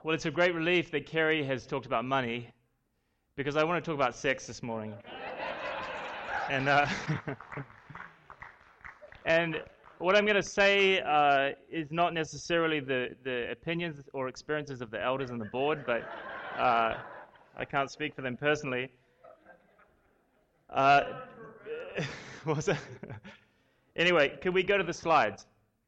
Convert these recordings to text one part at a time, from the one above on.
Well, it's a great relief that Kerry has talked about money, because I want to talk about sex this morning. and and what I'm going to say is not necessarily the opinions or experiences of the elders and the board, but I can't speak for them personally. What was that? Anyway, could we go to the slides?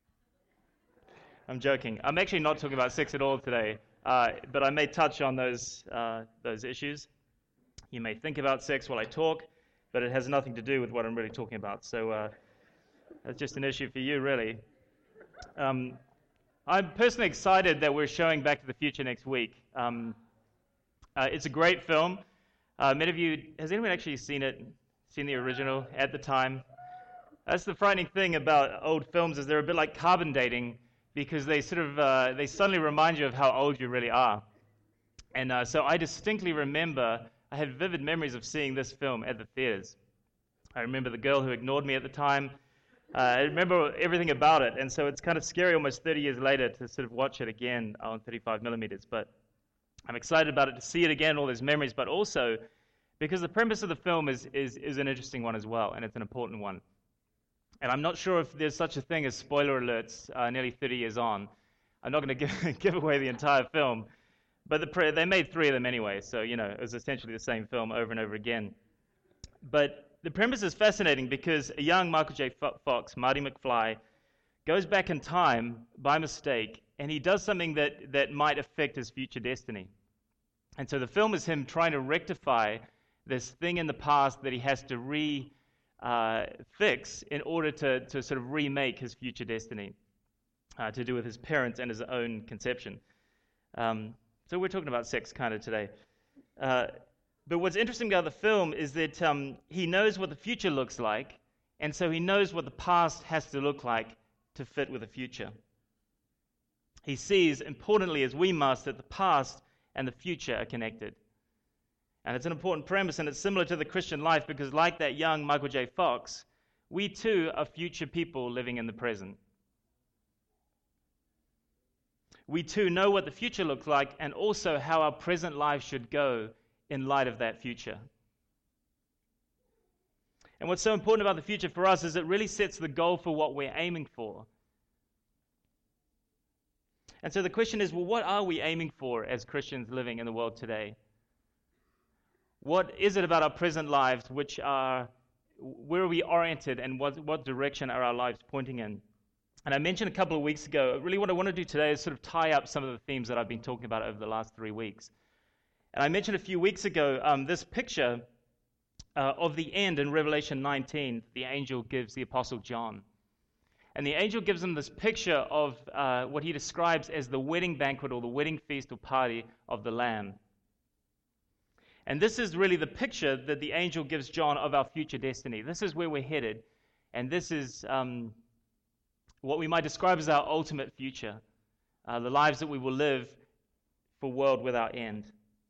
I'm joking. I'm actually not talking about sex at all today, but I may touch on those issues. You may think about sex while I talk, but it has nothing to do with what I'm really talking about. So that's just an issue for you, really. I'm personally excited that we're showing Back to the Future next week. It's a great film. Many of you, has anyone actually seen it? Seen the original at the time? That's the frightening thing about old films, is they're a bit like carbon dating, because they they suddenly remind you of how old you really are. And so I distinctly remember, I had vivid memories of seeing this film at the theaters. I remember the girl who ignored me at the time. I remember everything about it, and so it's kind of scary almost 30 years later to sort of watch it again on 35 millimeters. But I'm excited about it, to see it again, all those memories, but also because the premise of the film is an interesting one as well, and it's an important one. And I'm not sure if there's such a thing as spoiler alerts nearly 30 years on. I'm not going to give away the entire film, but they made 3 of them anyway, so it was essentially the same film over and over again. But the premise is fascinating because a young Michael J. Fox, Marty McFly, goes back in time by mistake, and he does something that might affect his future destiny. And so the film is him trying to rectify this thing in the past that he has to fix in order to sort of remake his future destiny, to do with his parents and his own conception. So we're talking about sex kind of today. But what's interesting about the film is that he knows what the future looks like, and so he knows what the past has to look like to fit with the future. He sees, importantly, as we must, that the past and the future are connected. And it's an important premise, and it's similar to the Christian life, because like that young Michael J. Fox, we too are future people living in the present. We too know what the future looks like, and also how our present life should go in light of that future. And what's so important about the future for us is it really sets the goal for what we're aiming for. And so the question is, well, what are we aiming for as Christians living in the world today? What is it about our present lives where are we oriented, and what direction are our lives pointing in? And I mentioned a couple of weeks ago, really what I want to do today is sort of tie up some of the themes that I've been talking about over the last 3 weeks. And I mentioned a few weeks ago this picture of the end in Revelation 19, the angel gives the Apostle John. And the angel gives him this picture of what he describes as the wedding banquet or the wedding feast or party of the Lamb. And this is really the picture that the angel gives John of our future destiny. This is where we're headed. And this is what we might describe as our ultimate future, the lives that we will live for a world without end.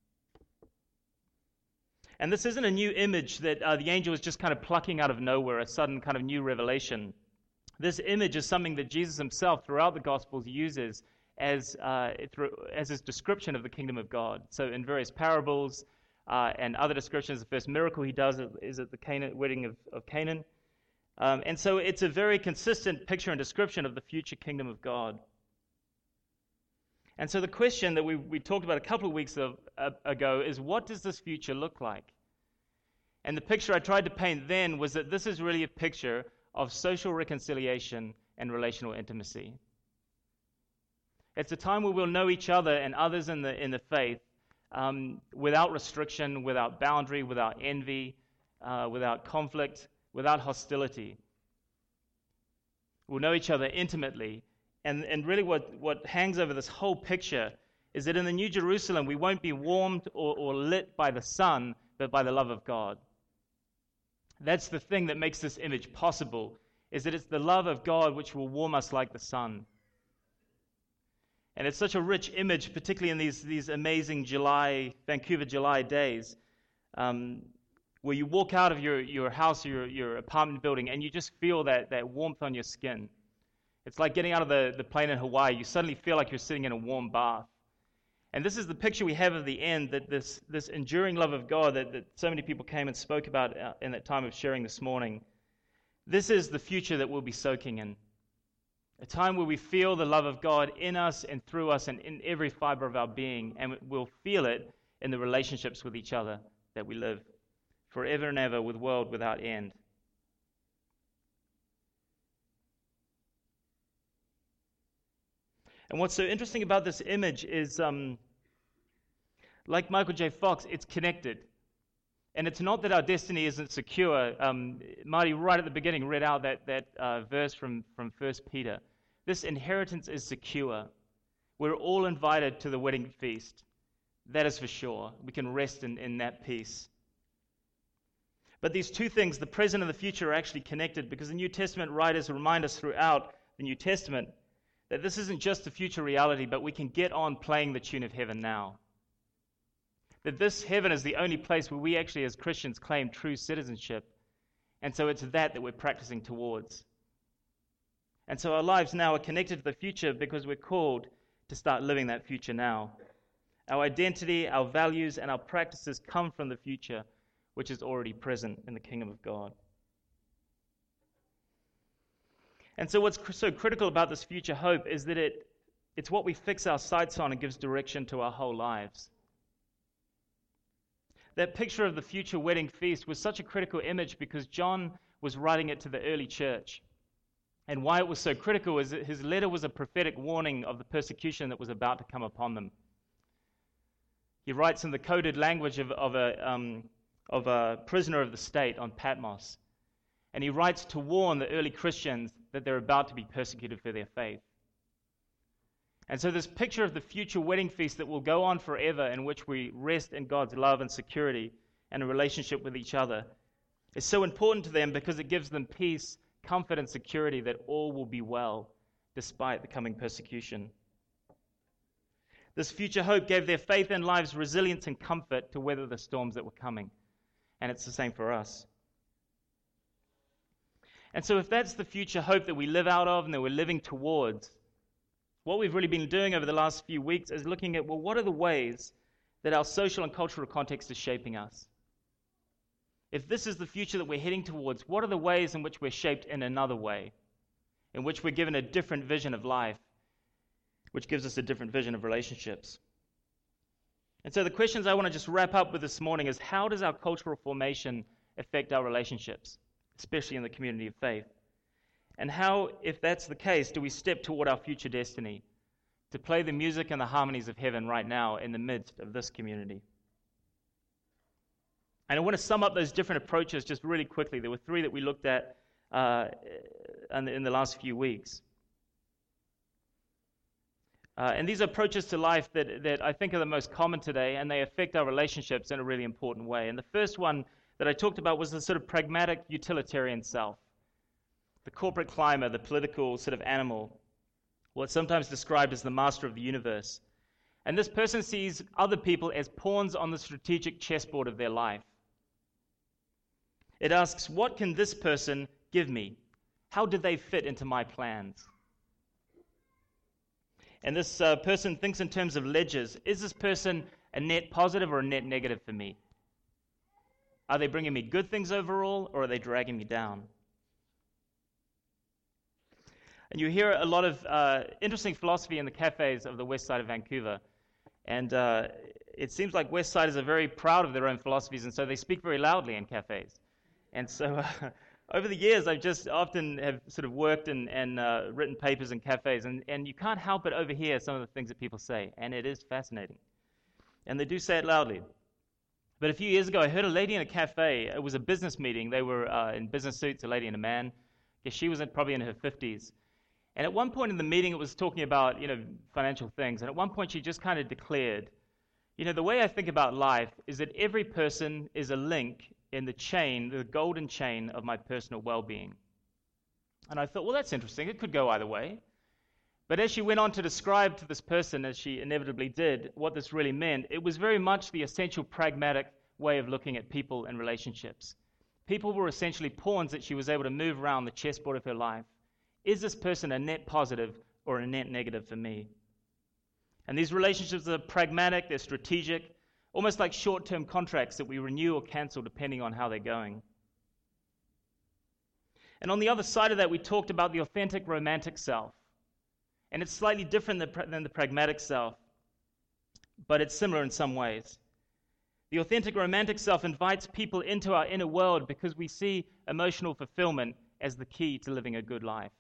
And this isn't a new image that the angel is just kind of plucking out of nowhere, a sudden kind of new revelation. This image is something that Jesus himself, throughout the Gospels, uses as his description of the kingdom of God. So in various parables and other descriptions, the first miracle he does is at the wedding of Canaan. And so it's a very consistent picture and description of the future kingdom of God. And so the question that we talked about a couple of weeks ago is, what does this future look like? And the picture I tried to paint then was that this is really a picture of social reconciliation and relational intimacy. It's a time where we'll know each other and others in the faith without restriction, without boundary, without envy, without conflict, without hostility. We'll know each other intimately. And really what hangs over this whole picture is that in the New Jerusalem, we won't be warmed or lit by the sun, but by the love of God. That's the thing that makes this image possible, is that it's the love of God which will warm us like the sun. And it's such a rich image, particularly in these amazing Vancouver July days, where you walk out of your house or your apartment building and you just feel that warmth on your skin. It's like getting out of the plane in Hawaii. You suddenly feel like you're sitting in a warm bath. And this is the picture we have of the end, that this enduring love of God that so many people came and spoke about in that time of sharing this morning. This is the future that we'll be soaking in. A time where we feel the love of God in us and through us and in every fiber of our being, and we'll feel it in the relationships with each other that we live forever and ever with world without end. And what's so interesting about this image is, like Michael J. Fox, it's connected. And it's not that our destiny isn't secure. Marty, right at the beginning, read out that verse from 1 Peter. This inheritance is secure. We're all invited to the wedding feast. That is for sure. We can rest in that peace. But these two things, the present and the future, are actually connected, because the New Testament writers remind us throughout the New Testament that this isn't just a future reality, but we can get on playing the tune of heaven now. That this heaven is the only place where we actually as Christians claim true citizenship. And so it's that we're practicing towards. And so our lives now are connected to the future because we're called to start living that future now. Our identity, our values, and our practices come from the future, which is already present in the kingdom of God. And so what's so critical about this future hope is that it's what we fix our sights on and gives direction to our whole lives. That picture of the future wedding feast was such a critical image because John was writing it to the early church. And why it was so critical is that his letter was a prophetic warning of the persecution that was about to come upon them. He writes in the coded language of a prisoner of the state on Patmos. And he writes to warn the early Christians that they're about to be persecuted for their faith. And so this picture of the future wedding feast that will go on forever, in which we rest in God's love and security and a relationship with each other, is so important to them because it gives them peace, comfort, and security that all will be well despite the coming persecution. This future hope gave their faith and lives resilience and comfort to weather the storms that were coming. And it's the same for us. And so if that's the future hope that we live out of and that we're living towards, what we've really been doing over the last few weeks is looking at, well, what are the ways that our social and cultural context is shaping us? If this is the future that we're heading towards, what are the ways in which we're shaped in another way, in which we're given a different vision of life, which gives us a different vision of relationships? And so the questions I want to just wrap up with this morning is, how does our cultural formation affect our relationships, especially in the community of faith? And how, if that's the case, do we step toward our future destiny, to play the music and the harmonies of heaven right now in the midst of this community? And I want to sum up those different approaches just really quickly. There were three that we looked at in the last few weeks. And these are approaches to life that I think are the most common today, and they affect our relationships in a really important way. And the first one that I talked about was the sort of pragmatic utilitarian self. The corporate climber, the political sort of animal, what's sometimes described as the master of the universe. And this person sees other people as pawns on the strategic chessboard of their life. It asks, what can this person give me? How do they fit into my plans? And this person thinks in terms of ledgers. Is this person a net positive or a net negative for me? Are they bringing me good things overall, or are they dragging me down? And you hear a lot of interesting philosophy in the cafes of the west side of Vancouver. And it seems like west siders are very proud of their own philosophies, and so they speak very loudly in cafes. And so over the years, I've just often have sort of worked and written papers in cafes, and you can't help but overhear some of the things that people say, and it is fascinating. And they do say it loudly. But a few years ago, I heard a lady in a cafe. It was a business meeting. They were in business suits, a lady and a man. I guess she was probably in her 50s. And at one point in the meeting, it was talking about, financial things. And at one point, she just kind of declared, the way I think about life is that every person is a link in the chain, the golden chain of my personal well-being. And I thought, well, that's interesting. It could go either way. But as she went on to describe to this person, as she inevitably did, what this really meant, it was very much the essential pragmatic way of looking at people and relationships. People were essentially pawns that she was able to move around the chessboard of her life. Is this person a net positive or a net negative for me? And these relationships are pragmatic, they're strategic, almost like short-term contracts that we renew or cancel depending on how they're going. And on the other side of that, we talked about the authentic romantic self. And it's slightly different than the pragmatic self, but it's similar in some ways. The authentic romantic self invites people into our inner world because we see emotional fulfillment as the key to living a good life.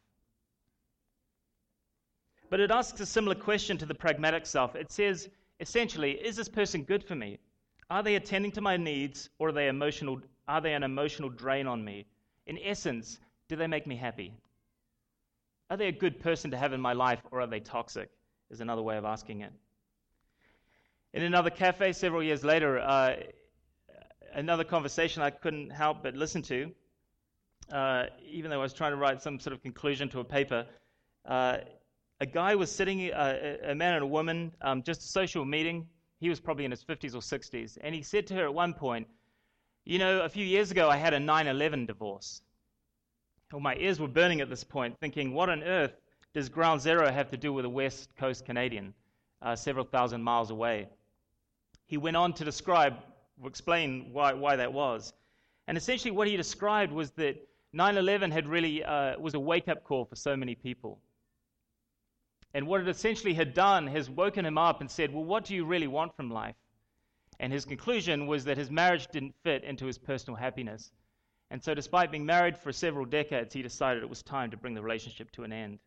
But it asks a similar question to the pragmatic self. It says, essentially, is this person good for me? Are they attending to my needs, or are they an emotional drain on me? In essence, do they make me happy? Are they a good person to have in my life, or are they toxic? Is another way of asking it. In another cafe several years later, another conversation I couldn't help but listen to, even though I was trying to write some sort of conclusion to a paper. A guy was sitting, a man and a woman, just a social meeting. He was probably in his 50s or 60s. And he said to her at one point, you know, a few years ago I had a 9/11 divorce. Well, my ears were burning at this point, thinking, what on earth does Ground Zero have to do with a West Coast Canadian, several thousand miles away? He went on to explain why that was. And essentially what he described was that 9/11 had really was a wake-up call for so many people. And what it essentially had done has woken him up and said, well, what do you really want from life? And his conclusion was that his marriage didn't fit into his personal happiness. And so despite being married for several decades, he decided it was time to bring the relationship to an end.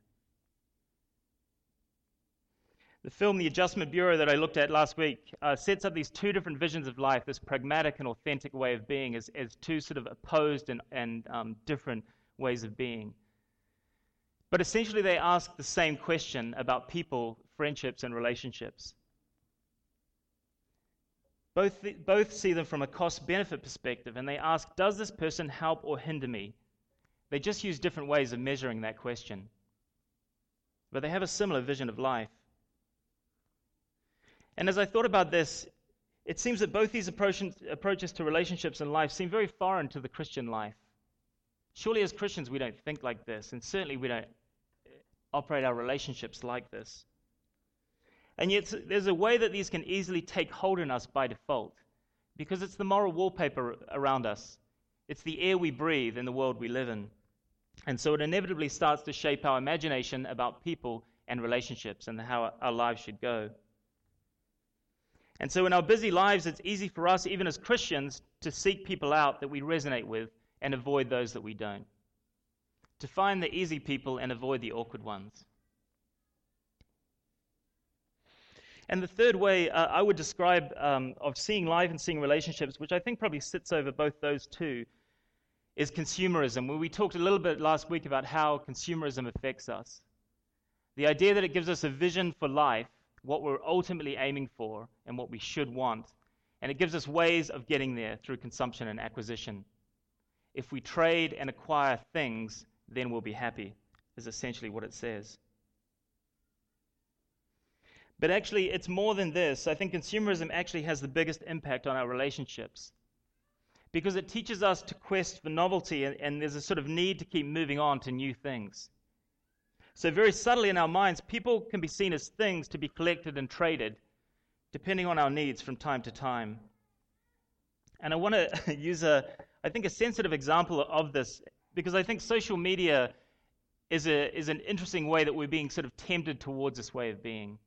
The film The Adjustment Bureau that I looked at last week sets up these two different visions of life, this pragmatic and authentic way of being, as two sort of opposed and different ways of being. But essentially they ask the same question about people, friendships, and relationships. Both see them from a cost-benefit perspective, and they ask, does this person help or hinder me? They just use different ways of measuring that question. But they have a similar vision of life. And as I thought about this, it seems that both these approaches to relationships and life seem very foreign to the Christian life. Surely as Christians we don't think like this, and certainly we don't operate our relationships like this. And yet there's a way that these can easily take hold in us by default, because it's the moral wallpaper around us. It's the air we breathe in the world we live in. And so it inevitably starts to shape our imagination about people and relationships and how our lives should go. And so in our busy lives, it's easy for us, even as Christians, to seek people out that we resonate with and avoid those that we don't. To find the easy people and avoid the awkward ones. And the third way I would describe of seeing life and seeing relationships, which I think probably sits over both those two, is consumerism, where we talked a little bit last week about how consumerism affects us. The idea that it gives us a vision for life, what we're ultimately aiming for, and what we should want. And it gives us ways of getting there through consumption and acquisition. If we trade and acquire things, then we'll be happy, is essentially what it says. But actually, it's more than this. I think consumerism actually has the biggest impact on our relationships, because it teaches us to quest for novelty, and there's a sort of need to keep moving on to new things. So very subtly in our minds, people can be seen as things to be collected and traded, depending on our needs from time to time. And I want to use a sensitive example of this, because I think social media is an interesting way that we're being sort of tempted towards this way of being.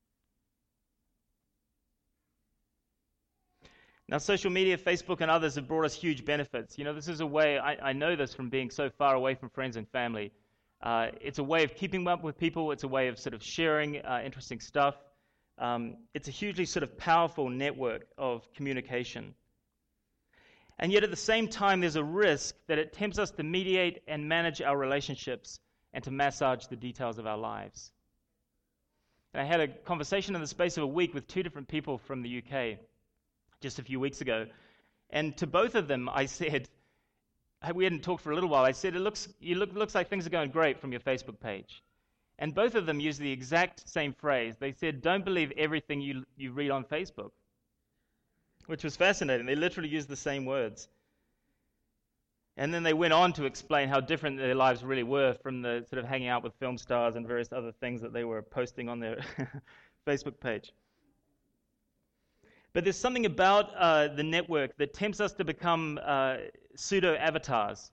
Now, social media, Facebook and others have brought us huge benefits. You know, this is a way, I know this from being so far away from friends and family. It's a way of keeping up with people. It's a way of sort of sharing interesting stuff. It's a hugely sort of powerful network of communication. And yet at the same time, there's a risk that it tempts us to mediate and manage our relationships and to massage the details of our lives. And I had a conversation in the space of a week with two different people from the UK just a few weeks ago. And to both of them, I said, we hadn't talked for a little while, I said, it looks like things are going great from your Facebook page. And both of them used the exact same phrase. They said, don't believe everything you read on Facebook, which was fascinating. They literally used the same words. And then they went on to explain how different their lives really were from the sort of hanging out with film stars and various other things that they were posting on their Facebook page. But there's something about the network that tempts us to become pseudo-avatars.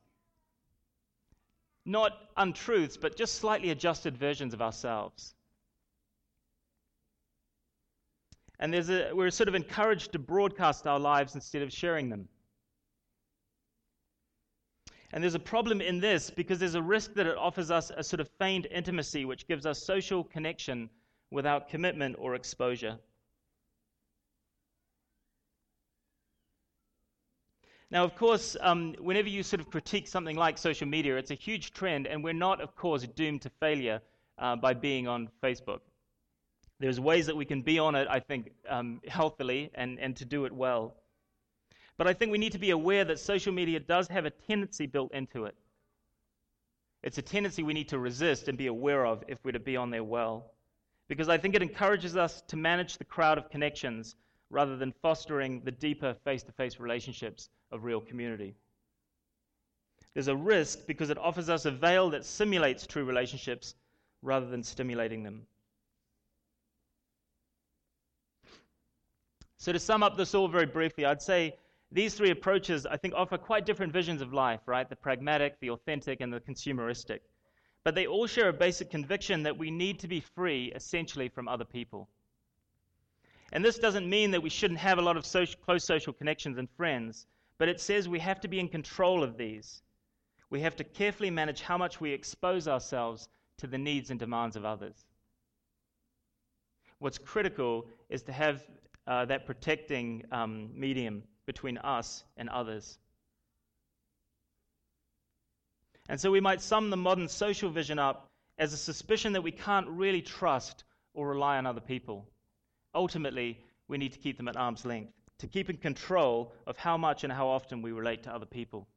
Not untruths, but just slightly adjusted versions of ourselves. And we're sort of encouraged to broadcast our lives instead of sharing them. And there's a problem in this because there's a risk that it offers us a sort of feigned intimacy which gives us social connection without commitment or exposure. Now, of course, whenever you sort of critique something like social media, it's a huge trend, and we're not, of course, doomed to failure by being on Facebook. There's ways that we can be on it, I think, healthily and to do it well. But I think we need to be aware that social media does have a tendency built into it. It's a tendency we need to resist and be aware of if we're to be on there well. Because I think it encourages us to manage the crowd of connections rather than fostering the deeper face-to-face relationships of real community. There's a risk because it offers us a veil that simulates true relationships rather than stimulating them. So to sum up this all very briefly, I'd say these three approaches, I think, offer quite different visions of life, right? The pragmatic, the authentic, and the consumeristic. But they all share a basic conviction that we need to be free, essentially, from other people. And this doesn't mean that we shouldn't have a lot of close social connections and friends, but it says we have to be in control of these. We have to carefully manage how much we expose ourselves to the needs and demands of others. What's critical is to have that protecting medium between us and others. And so we might sum the modern social vision up as a suspicion that we can't really trust or rely on other people. Ultimately, we need to keep them at arm's length, to keep in control of how much and how often we relate to other people.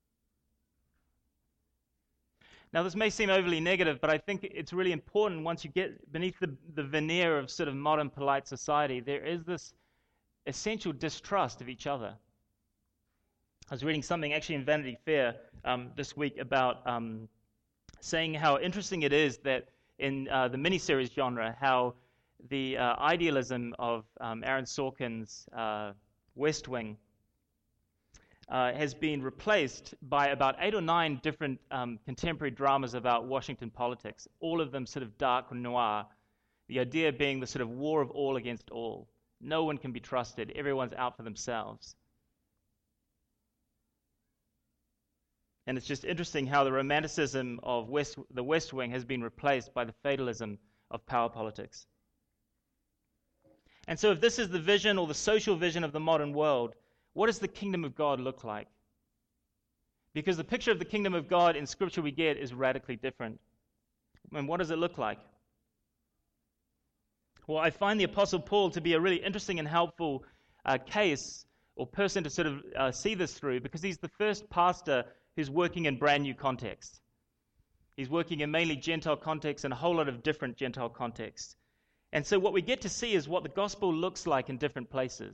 Now, this may seem overly negative, but I think it's really important once you get beneath the veneer of sort of modern polite society, there is this essential distrust of each other. I was reading something actually in Vanity Fair this week about saying how interesting it is that in the miniseries genre, how the idealism of Aaron Sorkin's West Wing has been replaced by about 8 or 9 different contemporary dramas about Washington politics, all of them sort of dark noir, the idea being the sort of war of all against all. No one can be trusted. Everyone's out for themselves. And it's just interesting how the romanticism of the West Wing has been replaced by the fatalism of power politics. And so if this is the vision or the social vision of the modern world, what does the kingdom of God look like? Because the picture of the kingdom of God in Scripture we get is radically different. And what does it look like? Well, I find the Apostle Paul to be a really interesting and helpful case or person to sort of see this through, because he's the first pastor who's working in brand new context. He's working in mainly Gentile context and a whole lot of different Gentile contexts. And so what we get to see is what the gospel looks like in different places.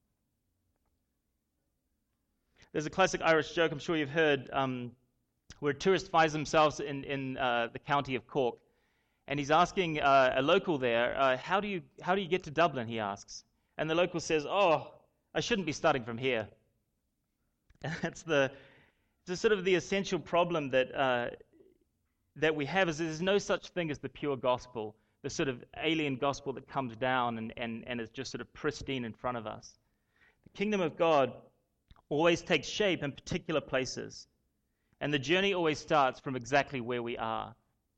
There's a classic Irish joke I'm sure you've heard where a tourist finds himself in the county of Cork, and he's asking a local there, how do you get to Dublin, he asks. And the local says, oh, I shouldn't be starting from here. And that's the sort of the essential problem that we have, is there's no such thing as the pure gospel, the sort of alien gospel that comes down and is just sort of pristine in front of us. The kingdom of God always takes shape in particular places, and the journey always starts from exactly where we are.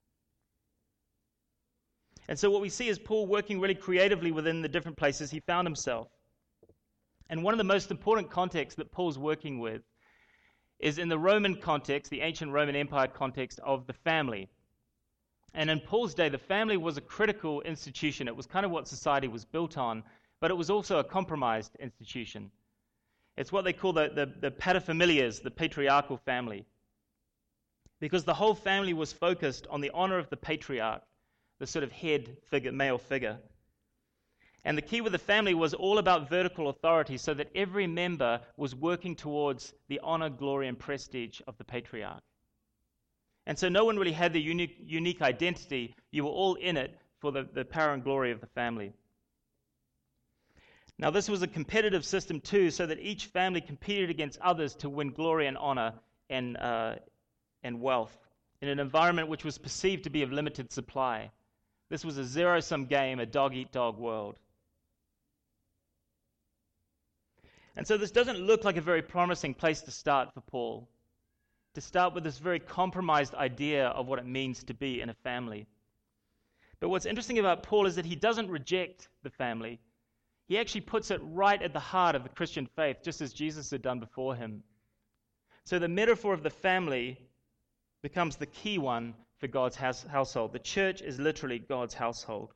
And so what we see is Paul working really creatively within the different places he found himself. And one of the most important contexts that Paul's working with is in the Roman context, the ancient Roman Empire context of the family. And in Paul's day, the family was a critical institution. It was kind of what society was built on, but it was also a compromised institution. It's what they call the paterfamilias, the patriarchal family. Because the whole family was focused on the honor of the patriarch, the sort of head figure, male figure. And the key with the family was all about vertical authority, so that every member was working towards the honor, glory, and prestige of the patriarch. And so no one really had the unique identity. You were all in it for the power and glory of the family. Now, this was a competitive system too, so that each family competed against others to win glory and honor and wealth in an environment which was perceived to be of limited supply. This was a zero-sum game, a dog-eat-dog world. And so this doesn't look like a very promising place to start for Paul, to start with this very compromised idea of what it means to be in a family. But what's interesting about Paul is that he doesn't reject the family. He actually puts it right at the heart of the Christian faith, just as Jesus had done before him. So the metaphor of the family becomes the key one for God's household. The church is literally God's household.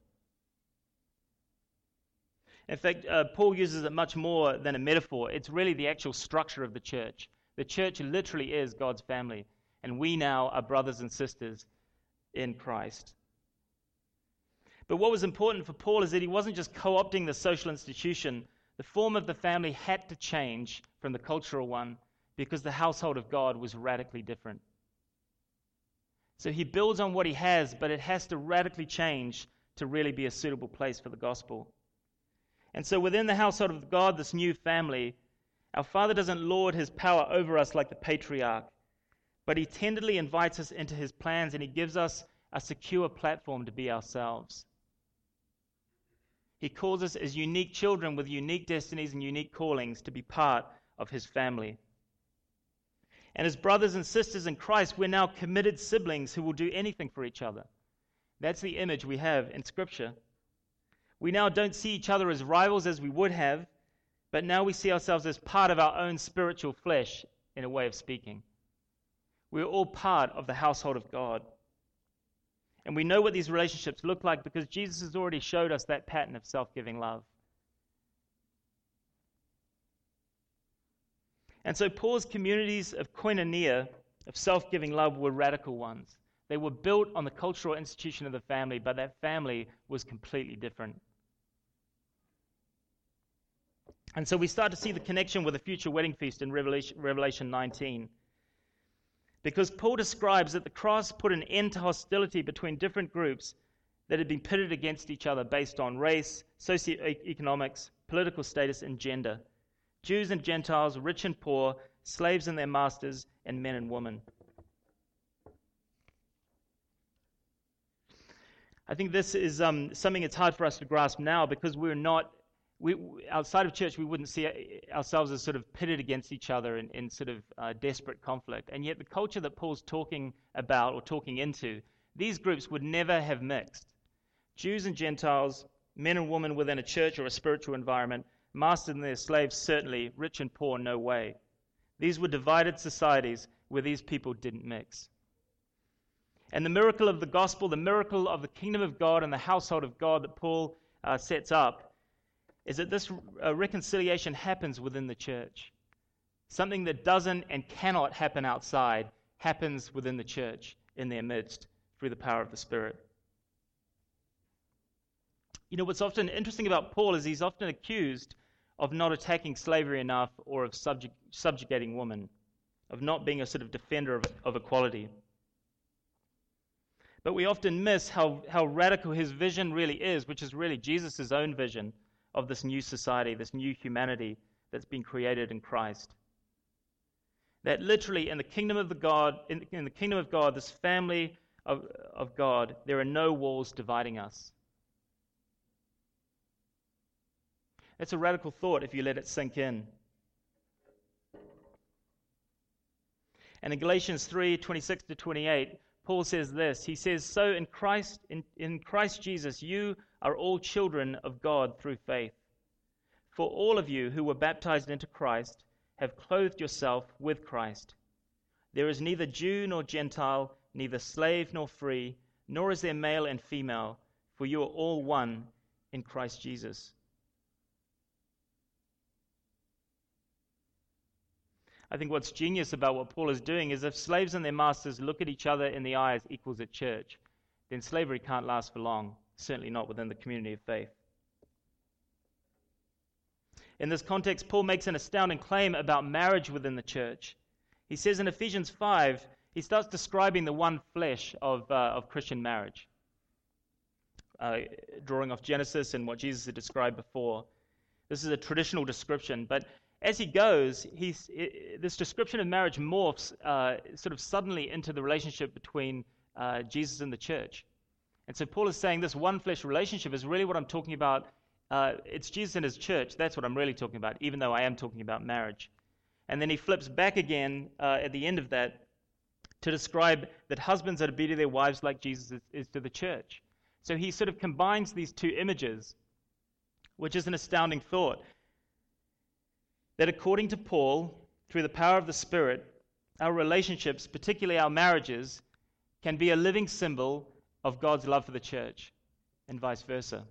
In fact, Paul uses it much more than a metaphor. It's really the actual structure of the church. The church literally is God's family, and we now are brothers and sisters in Christ. But what was important for Paul is that he wasn't just co-opting the social institution. The form of the family had to change from the cultural one because the household of God was radically different. So he builds on what he has, but it has to radically change to really be a suitable place for the gospel. And so within the household of God, this new family, our Father doesn't lord his power over us like the patriarch, but he tenderly invites us into his plans, and he gives us a secure platform to be ourselves. He calls us as unique children with unique destinies and unique callings to be part of his family. And as brothers and sisters in Christ, we're now committed siblings who will do anything for each other. That's the image we have in Scripture. We now don't see each other as rivals as we would have, but now we see ourselves as part of our own spiritual flesh, in a way of speaking. We're all part of the household of God. And we know what these relationships look like because Jesus has already showed us that pattern of self-giving love. And so Paul's communities of koinonia, of self-giving love, were radical ones. They were built on the cultural institution of the family, but that family was completely different. And so we start to see the connection with the future wedding feast in Revelation 19. Because Paul describes that the cross put an end to hostility between different groups that had been pitted against each other based on race, socioeconomics, political status, and gender. Jews and Gentiles, rich and poor, slaves and their masters, and men and women. I think this is something that's hard for us to grasp now because outside of church, we wouldn't see ourselves as sort of pitted against each other in sort of desperate conflict. And yet the culture that Paul's talking about or talking into, these groups would never have mixed. Jews and Gentiles, men and women within a church or a spiritual environment, masters and their slaves certainly, rich and poor no way. These were divided societies where these people didn't mix. And the miracle of the gospel, the miracle of the kingdom of God and the household of God that Paul sets up, is that this reconciliation happens within the church. Something that doesn't and cannot happen outside happens within the church in their midst through the power of the Spirit. You know, what's often interesting about Paul is he's often accused of not attacking slavery enough or of subjugating women, of not being a sort of defender of equality. But we often miss how radical his vision really is, which is really Jesus' own vision of this new society, this new humanity that's been created in Christ. That literally in the kingdom of God, in the kingdom of God, this family of God, there are no walls dividing us. That's a radical thought if you let it sink in. And in Galatians 3:26-28, Paul says this. He says, "So in Christ Jesus, you are all children of God through faith. For all of you who were baptized into Christ have clothed yourself with Christ. There is neither Jew nor Gentile, neither slave nor free, nor is there male and female, for you are all one in Christ Jesus." I think what's genius about what Paul is doing is if slaves and their masters look at each other in the eye as equals at church, then slavery can't last for long, certainly not within the community of faith. In this context, Paul makes an astounding claim about marriage within the church. He says in Ephesians 5, he starts describing the one flesh of Christian marriage. drawing off Genesis and what Jesus had described before. This is a traditional description, but as he goes, this description of marriage morphs sort of suddenly into the relationship between Jesus and the church. And so Paul is saying this one flesh relationship is really what I'm talking about. It's Jesus and his church. That's what I'm really talking about, even though I am talking about marriage. And then he flips back again at the end of that to describe that husbands are to be to their wives like Jesus is to the church. So he sort of combines these two images, which is an astounding thought. That according to Paul, through the power of the Spirit, our relationships, particularly our marriages, can be a living symbol of God's love for the church, and vice versa.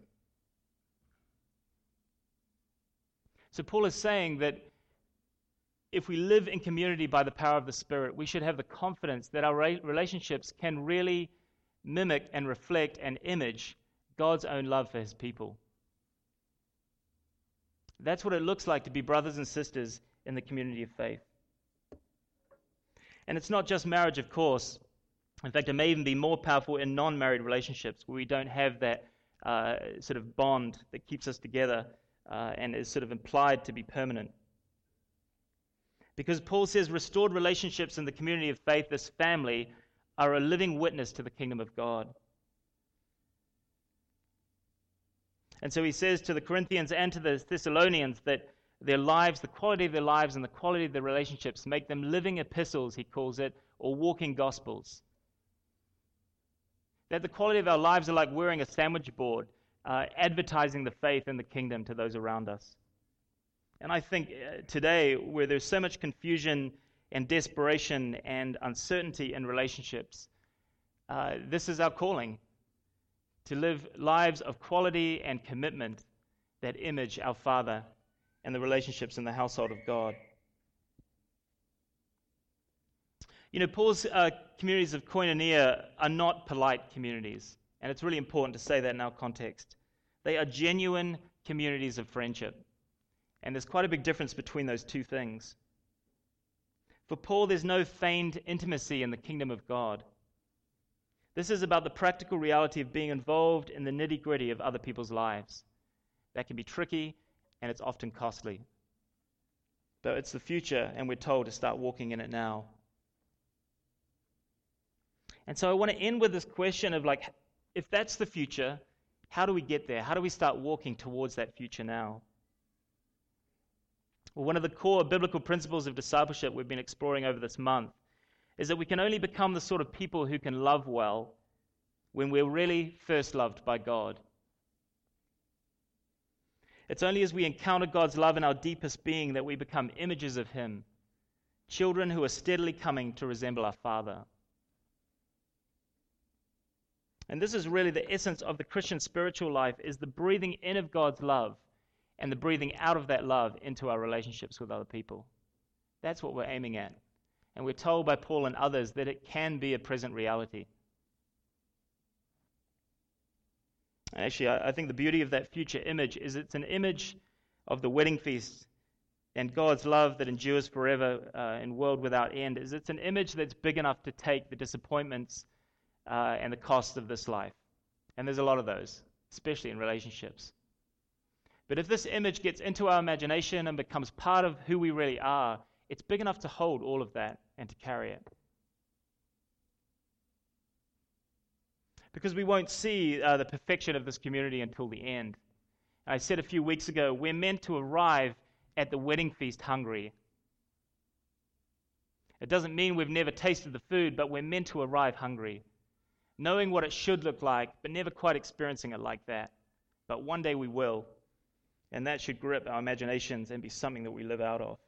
So Paul is saying that if we live in community by the power of the Spirit, we should have the confidence that our relationships can really mimic and reflect and image God's own love for his people. That's what it looks like to be brothers and sisters in the community of faith. And it's not just marriage, of course. In fact, it may even be more powerful in non-married relationships where we don't have that sort of bond that keeps us together and is sort of implied to be permanent. Because Paul says restored relationships in the community of faith, this family, are a living witness to the kingdom of God. And so he says to the Corinthians and to the Thessalonians that their lives, the quality of their lives and the quality of their relationships make them living epistles, he calls it, or walking gospels. That the quality of our lives are like wearing a sandwich board, advertising the faith and the kingdom to those around us. And I think today, where there's so much confusion and desperation and uncertainty in relationships, this is our calling, to live lives of quality and commitment that image our Father and the relationships in the household of God. You know, Paul's communities of koinonia are not polite communities, and it's really important to say that in our context. They are genuine communities of friendship, and there's quite a big difference between those two things. For Paul, there's no feigned intimacy in the kingdom of God. This is about the practical reality of being involved in the nitty-gritty of other people's lives. That can be tricky, and it's often costly. But it's the future, and we're told to start walking in it now. And so I want to end with this question of, like, if that's the future, how do we get there? How do we start walking towards that future now? Well, one of the core biblical principles of discipleship we've been exploring over this month is that we can only become the sort of people who can love well when we're really first loved by God. It's only as we encounter God's love in our deepest being that we become images of Him, children who are steadily coming to resemble our Father. And this is really the essence of the Christian spiritual life, is the breathing in of God's love and the breathing out of that love into our relationships with other people. That's what we're aiming at. And we're told by Paul and others that it can be a present reality. Actually, I think the beauty of that future image is it's an image of the wedding feast and God's love that endures forever in world without end. It's an image that's big enough to take the disappointments and the costs of this life. And there's a lot of those, especially in relationships. But if this image gets into our imagination and becomes part of who we really are, it's big enough to hold all of that and to carry it. Because we won't see the perfection of this community until the end. I said a few weeks ago, we're meant to arrive at the wedding feast hungry. It doesn't mean we've never tasted the food, but we're meant to arrive hungry, knowing what it should look like, but never quite experiencing it like that. But one day we will, and that should grip our imaginations and be something that we live out of.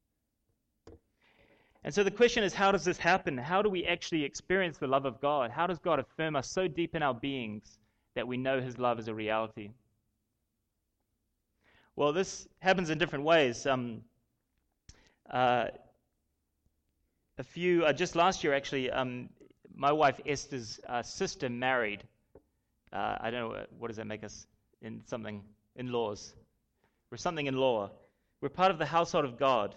And so the question is, how does this happen? How do we actually experience the love of God? How does God affirm us so deep in our beings that we know His love is a reality? Well, this happens in different ways. Just last year, actually, my wife Esther's sister married. I don't know, what does that make us? In-laws. We're something in law. We're part of the household of God.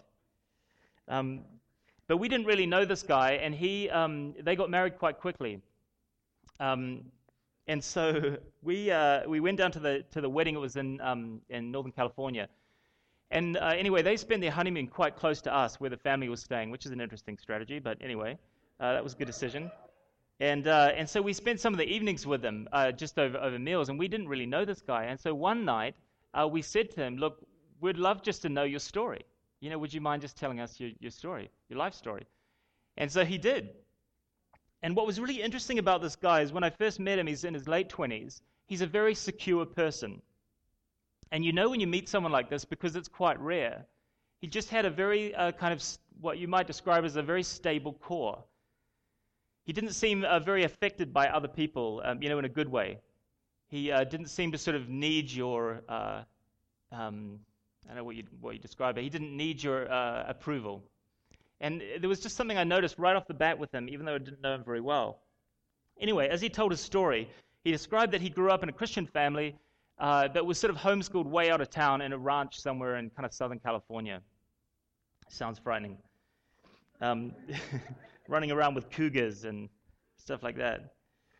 But we didn't really know this guy, and they got married quite quickly. And so we went down to the wedding. It was in Northern California. And anyway, they spent their honeymoon quite close to us, where the family was staying, which is an interesting strategy. But anyway, that was a good decision. And so we spent some of the evenings with them, just over meals, and we didn't really know this guy. And so one night, we said to him, "Look, we'd love just to know your story. Would you mind just telling us your story, your life story?" And so he did. And what was really interesting about this guy is when I first met him, he's in his late 20s. He's a very secure person. And when you meet someone like this, because it's quite rare, he just had a very kind of what you might describe as a very stable core. He didn't seem very affected by other people, in a good way. He didn't seem to sort of need your, I don't know what you describe it. He didn't need your approval. And there was just something I noticed right off the bat with him, even though I didn't know him very well. Anyway, as he told his story, he described that he grew up in a Christian family that was sort of homeschooled way out of town in a ranch somewhere in kind of Southern California. Sounds frightening. Running around with cougars and stuff like that.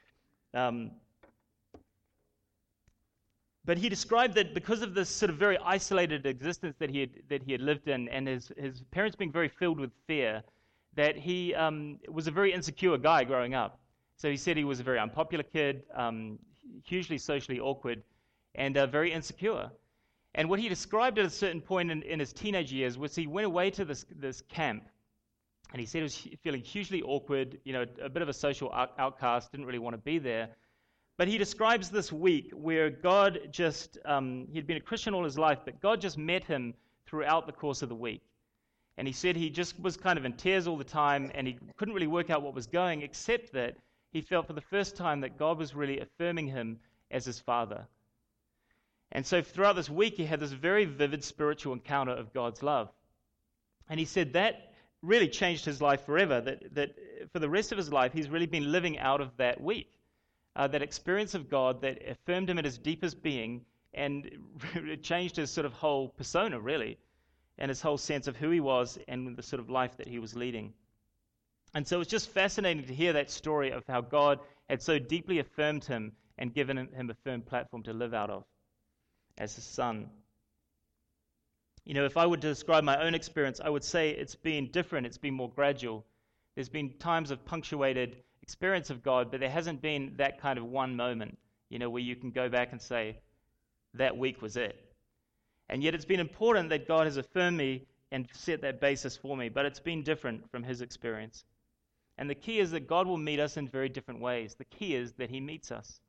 But he described that because of this sort of very isolated existence that he had lived in, and his parents being very filled with fear, that he was a very insecure guy growing up. So he said he was a very unpopular kid, hugely socially awkward, and very insecure. And what he described at a certain point in his teenage years was he went away to this camp, and he said he was feeling hugely awkward, a bit of a social outcast, didn't really want to be there. But he describes this week where God just, he'd been a Christian all his life, but God just met him throughout the course of the week. And he said he just was kind of in tears all the time, and he couldn't really work out what was going, except that he felt for the first time that God was really affirming him as his father. And so throughout this week, he had this very vivid spiritual encounter of God's love. And he said that really changed his life forever, that for the rest of his life, he's really been living out of that week. That experience of God that affirmed him at his deepest being, and it changed his sort of whole persona, really, and his whole sense of who he was and the sort of life that he was leading. And so it's just fascinating to hear that story of how God had so deeply affirmed him and given him a firm platform to live out of as his son. If I were to describe my own experience, I would say it's been different, it's been more gradual. There's been times of punctuated experience of God, but there hasn't been that kind of one moment, where you can go back and say, that week was it. And yet it's been important that God has affirmed me and set that basis for me, but it's been different from his experience. And the key is that God will meet us in very different ways. The key is that he meets us.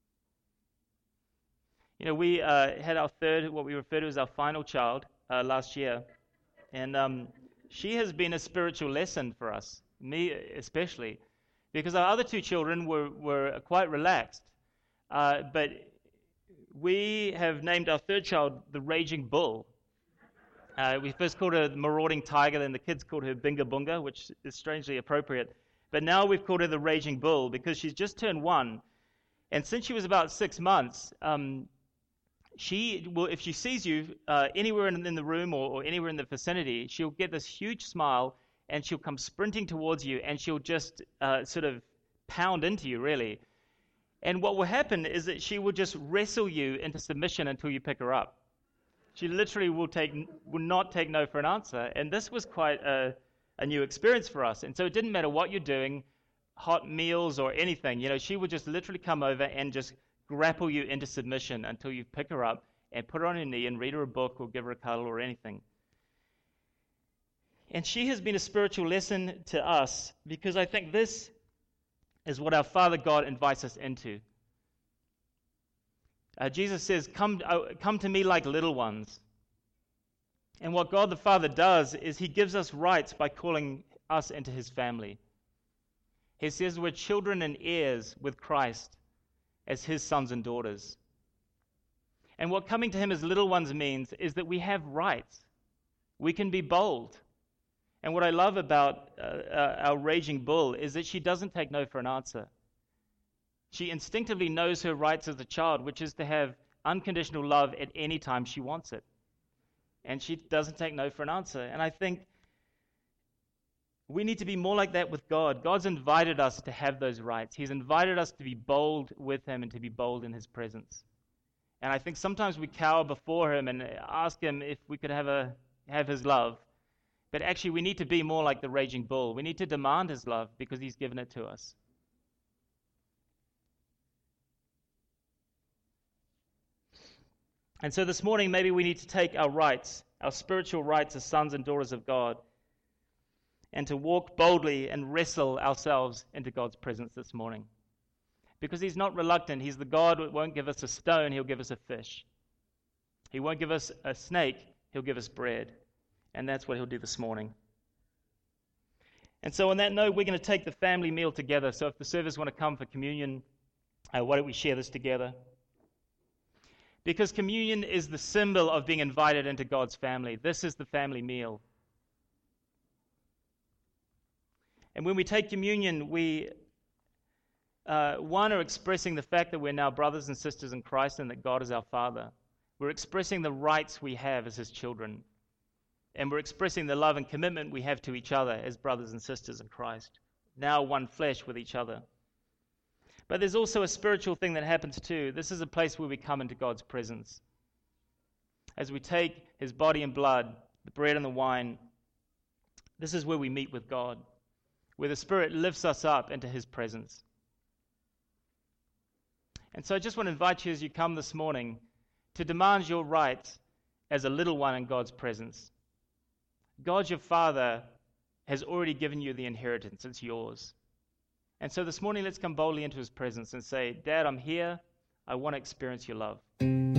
We had our third, what we refer to as our final child, last year. And she has been a spiritual lesson for us, me especially, because our other two children were quite relaxed. But we have named our third child the Raging Bull. We first called her the Marauding Tiger, then the kids called her Binga Bunga, which is strangely appropriate. But now we've called her the Raging Bull because she's just turned 1. And since she was about 6 months, she will, if she sees you anywhere in the room or anywhere in the vicinity, she'll get this huge smile, and she'll come sprinting towards you, and she'll just sort of pound into you, really. And what will happen is that she will just wrestle you into submission until you pick her up. She literally will not take no for an answer. And this was quite a new experience for us. And so it didn't matter what you're doing, hot meals or anything. She would just literally come over and just grapple you into submission until you pick her up and put her on her knee and read her a book or give her a cuddle or anything. And she has been a spiritual lesson to us because I think this is what our Father God invites us into. Jesus says, come to me like little ones. And what God the Father does is he gives us rights by calling us into his family. He says we're children and heirs with Christ as his sons and daughters. And what coming to him as little ones means is that we have rights. We can be bold. And what I love about our Raging Bull is that she doesn't take no for an answer. She instinctively knows her rights as a child, which is to have unconditional love at any time she wants it. And she doesn't take no for an answer. And I think We need to be more like that with God. God's invited us to have those rights. He's invited us to be bold with him and to be bold in his presence. And I think sometimes we cower before him and ask him if we could have his love. But actually, we need to be more like the raging bull. We need to demand his love because he's given it to us. And so this morning, maybe we need to take our rights, our spiritual rights as sons and daughters of God, and to walk boldly and wrestle ourselves into God's presence this morning. Because he's not reluctant. He's the God who won't give us a stone, he'll give us a fish. He won't give us a snake, he'll give us bread. And that's what he'll do this morning. And so on that note, we're going to take the family meal together. So if the servers want to come for communion, why don't we share this together? Because communion is the symbol of being invited into God's family. This is the family meal. And when we take communion, we, are expressing the fact that we're now brothers and sisters in Christ and that God is our Father. We're expressing the rights we have as his children. And we're expressing the love and commitment we have to each other as brothers and sisters in Christ. Now one flesh with each other. But there's also a spiritual thing that happens too. This is a place where we come into God's presence. As we take his body and blood, the bread and the wine, this is where we meet with God, where the Spirit lifts us up into his presence. And so I just want to invite you as you come this morning to demand your rights as a little one in God's presence. God, your Father, has already given you the inheritance. It's yours. And so this morning, let's come boldly into his presence and say, Dad, I'm here. I want to experience your love.